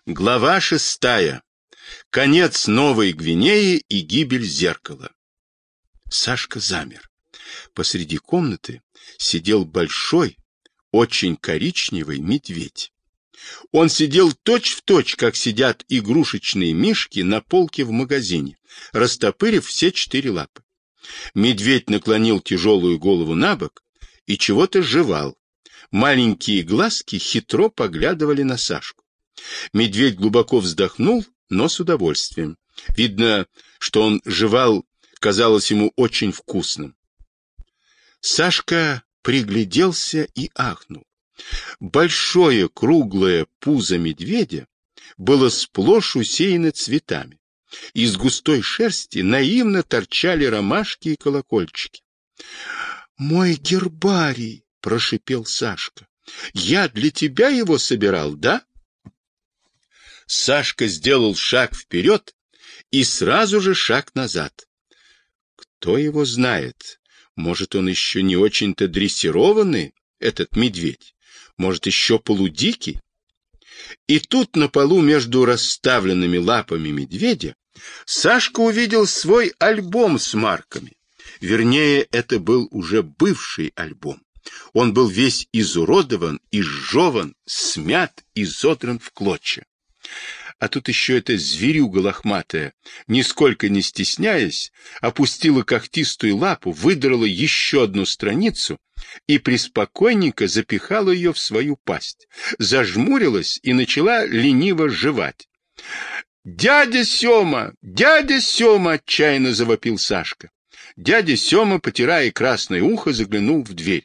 Глава 6. Конец Новой Гвинеи и гибель зеркала. Сашка замер. Посреди комнаты сидел большой, очень коричневый медведь. Он сидел точь-в-точь, как сидят игрушечные мишки на полке в магазине, растопырив все 4 лапы. Медведь наклонил тяжелую голову набок и чего-то жевал. Маленькие глазки хитро поглядывали на Сашку. Медведь глубоко вздохнул, но с удовольствием. Видно, что он жевал, казалось ему очень вкусным. Сашка пригляделся и ахнул. Большое круглое пузо медведя было сплошь усеяно цветами. Из густой шерсти наивно торчали ромашки и колокольчики. «Мой гербарий!» — прошипел Сашка. «Я для тебя его собирал, да?» Сашка сделал шаг вперед и сразу же шаг назад. Кто его знает? Может, он еще не очень-то дрессированный, этот медведь? Может, еще полудикий? И тут на полу между расставленными лапами медведя Сашка увидел свой альбом с марками. Вернее, это был уже бывший альбом. Он был весь изуродован, изжеван, смят и изодран в клочья. А тут еще эта зверюга лохматая, нисколько не стесняясь, опустила когтистую лапу, выдрала еще одну страницу и преспокойненько запихала ее в свою пасть, зажмурилась и начала лениво жевать. «Дядя Сема! Дядя Сема!» — отчаянно завопил Сашка. Дядя Сема, потирая красное ухо, заглянул в дверь.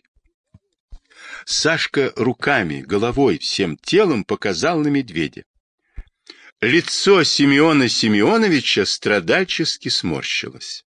Сашка руками, головой, всем телом показал на медведя. Лицо Симеона Симеоновича страдальчески сморщилось.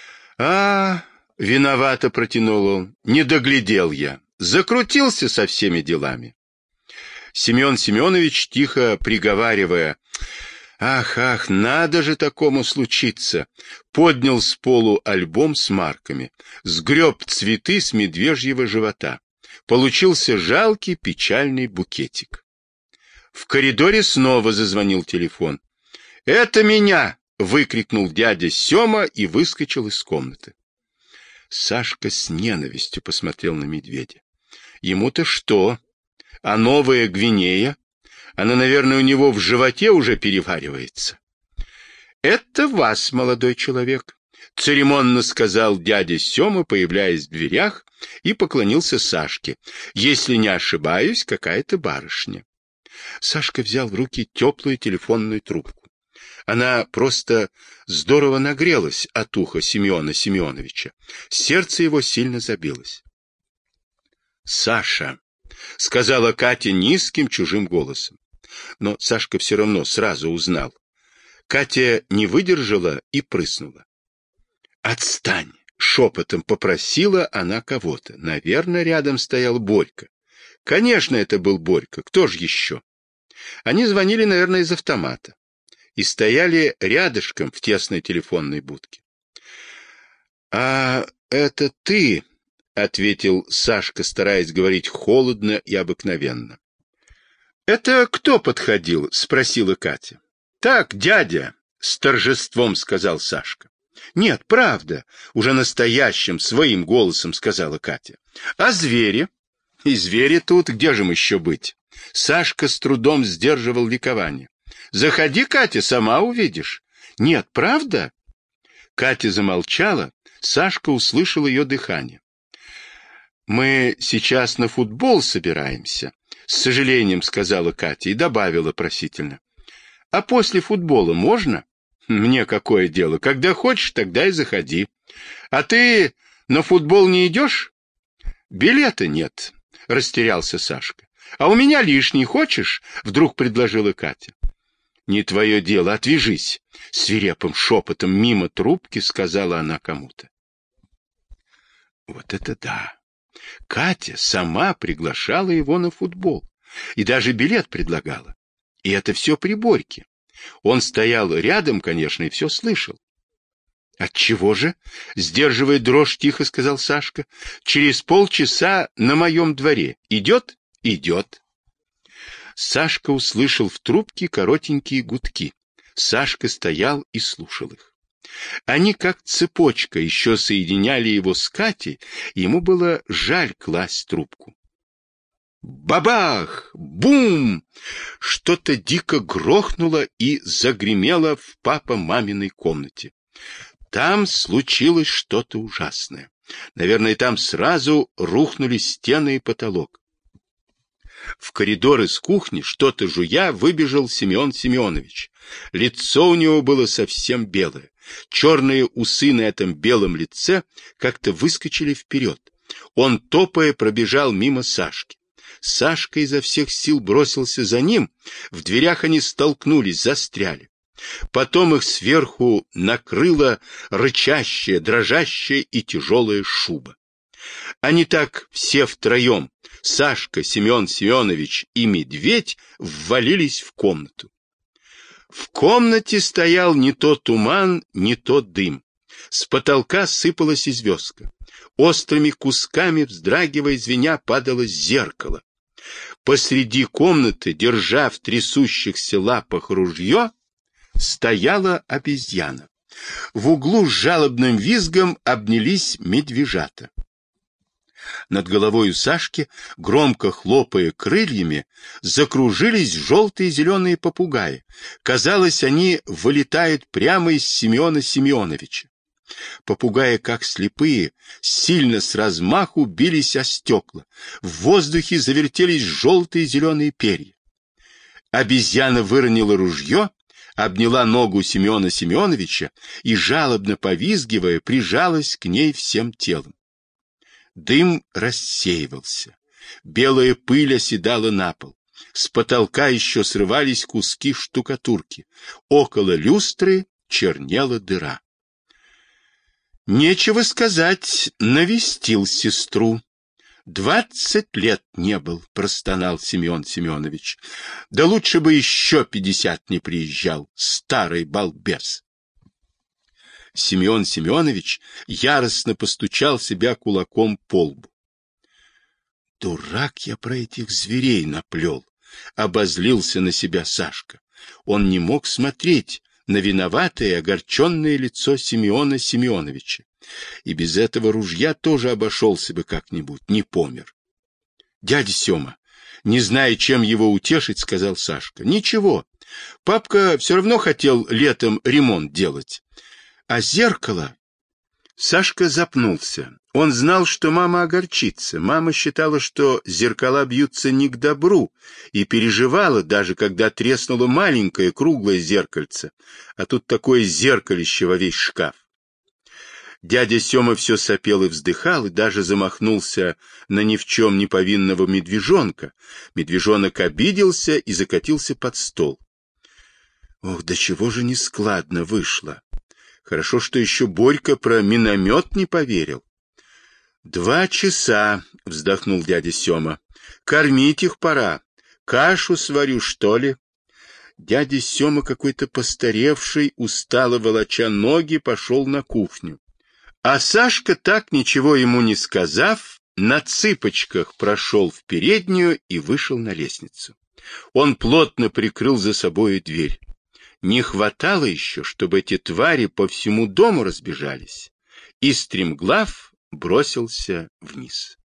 Виновато протянул он, не доглядел я, закрутился со всеми делами. Семен Семенович, тихо приговаривая, ах, надо же такому случиться, поднял с полу альбом с марками, сгреб цветы с медвежьего живота. Получился жалкий печальный букетик. В коридоре снова зазвонил телефон. «Это меня!» — выкрикнул дядя Сема и выскочил из комнаты. Сашка с ненавистью посмотрел на медведя. Ему-то что? А Новая Гвинея? Она, наверное, у него в животе уже переваривается. «Это вас, молодой человек», — церемонно сказал дядя Сема, появляясь в дверях, и поклонился Сашке. «Если не ошибаюсь, какая-то барышня». Сашка взял в руки теплую телефонную трубку. Она просто здорово нагрелась от уха Семена Семеновича. Сердце его сильно забилось. «Саша», — сказала Катя низким чужим голосом. Но Сашка все равно сразу узнал. Катя не выдержала и прыснула. «Отстань!» — шепотом попросила она кого-то. Наверное, рядом стоял Борька. Конечно, это был Борька. Кто же еще? Они звонили, наверное, из автомата. И стояли рядышком в тесной телефонной будке. «А это ты?» — ответил Сашка, стараясь говорить холодно и обыкновенно. «Это кто подходил?» — спросила Катя. «Так, дядя», — с торжеством сказал Сашка. «Нет, правда», — уже настоящим своим голосом сказала Катя. «А звери?» «И звери тут, где же им еще быть?» Сашка с трудом сдерживал ликование. «Заходи, Катя, сама увидишь». «Нет, правда?» Катя замолчала, Сашка услышал ее дыхание. «Мы сейчас на футбол собираемся», — с сожалением сказала Катя и добавила просительно. «А после футбола можно?» «Мне какое дело? Когда хочешь, тогда и заходи. А ты на футбол не идешь?» «Билета нет», — растерялся Сашка. «А у меня лишний, хочешь?» — вдруг предложила Катя. «Не твое дело, отвяжись», — свирепым шепотом мимо трубки сказала она кому-то. Вот это да! Катя сама приглашала его на футбол и даже билет предлагала. И это все при Борьке. Он стоял рядом, конечно, и все слышал. «Отчего же?» — сдерживая дрожь, тихо сказал Сашка. «Через полчаса на моем дворе. Идет?» «Идет». Сашка услышал в трубке коротенькие гудки. Сашка стоял и слушал их. Они, как цепочка, еще соединяли его с Катей, ему было жаль класть трубку. Бабах! Бум! Что-то дико грохнуло и загремело в папа-маминой комнате. Там случилось что-то ужасное. Наверное, там сразу рухнули стены и потолок. В коридор из кухни, что-то жуя, выбежал Семен Семенович. Лицо у него было совсем белое. Черные усы на этом белом лице как-то выскочили вперед. Он, топая, пробежал мимо Сашки. Сашка изо всех сил бросился за ним. В дверях они столкнулись, застряли. Потом их сверху накрыла рычащая, дрожащая и тяжелая шуба. Они так все втроем, Сашка, Семен Семенович и Медведь, ввалились в комнату. В комнате стоял не то туман, не то дым. С потолка сыпалась и звездка. Острыми кусками, вздрагивая, звеня, падало зеркало. Посреди комнаты, держа в трясущихся лапах ружье, стояла обезьяна. В углу с жалобным визгом обнялись медвежата. Над головой у Сашки, громко хлопая крыльями, закружились желтые и зеленые попугаи. Казалось, они вылетают прямо из Семена Семеновича. Попугаи, как слепые, сильно с размаху бились о стекла. В воздухе завертелись желтые и зеленые перья. Обезьяна выронила ружье, обняла ногу Семена Семеновича и, жалобно повизгивая, прижалась к ней всем телом. Дым рассеивался. Белая пыль оседала на пол. С потолка еще срывались куски штукатурки. Около люстры чернела дыра. Нечего сказать, навестил сестру. 20 лет не был, простонал Семен Семенович. Да лучше бы еще 50 не приезжал, старый балбес. Семен Семенович яростно постучал себя кулаком по лбу. Дурак я про этих зверей наплел, обозлился на себя Сашка. Он не мог смотреть на виноватое и огорченное лицо Семена Семеновича. И без этого ружья тоже обошелся бы как-нибудь, не помер. Дядя Сема, не зная, чем его утешить, сказал Сашка. Ничего, папка все равно хотел летом ремонт делать. А зеркало... Сашка запнулся. Он знал, что мама огорчится. Мама считала, что зеркала бьются не к добру, и переживала, даже когда треснуло маленькое круглое зеркальце, а тут такое зеркалище во весь шкаф. Дядя Сема все сопел и вздыхал, и даже замахнулся на ни в чем не повинного медвежонка. Медвежонок обиделся и закатился под стол. Ох, до чего же нескладно вышло. Хорошо, что еще Борька про миномет не поверил. 2 часа, вздохнул дядя Сема. Кормить их пора. Кашу сварю, что ли? Дядя Сема, какой-то постаревший, устало волоча ноги, пошел на кухню. А Сашка, так ничего ему не сказав, на цыпочках прошел в переднюю и вышел на лестницу. Он плотно прикрыл за собой дверь. Не хватало еще, чтобы эти твари по всему дому разбежались. И стремглав бросился вниз.